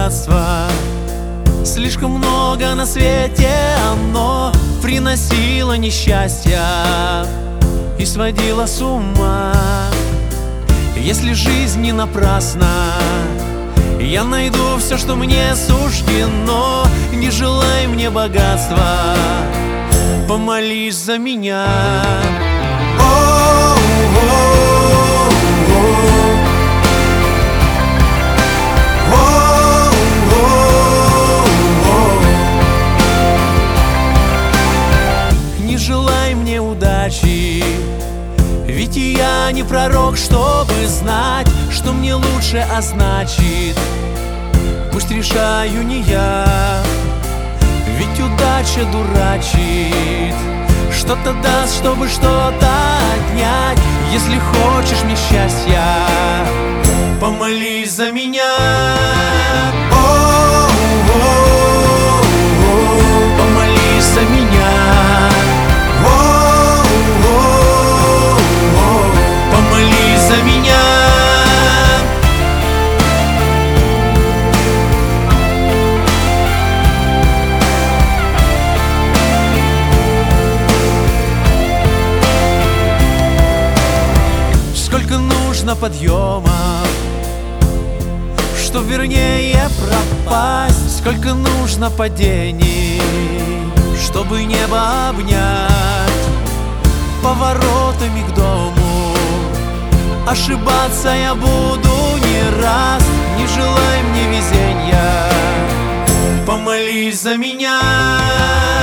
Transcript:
богатство. Слишком много на свете оно приносило несчастья и сводило с ума. Если жизнь не напрасна, я найду все, что мне суждено. Не желай мне богатства, помолись за меня. Не желай мне удачи, ведь и я не пророк, чтобы знать, что мне лучше, а значит, пусть решаю не я. Ведь удача дурачит, что-то даст, чтобы что-то отнять. Если хочешь мне счастья, помолись за меня. Помолись за меня. Помолись за меня. Сколько нужно подъемов, чтоб вернее пропасть. Сколько нужно падений, чтобы небо обнять. Поворотами к дому ошибаться я буду не раз. Не желай мне везенья, помолись за меня.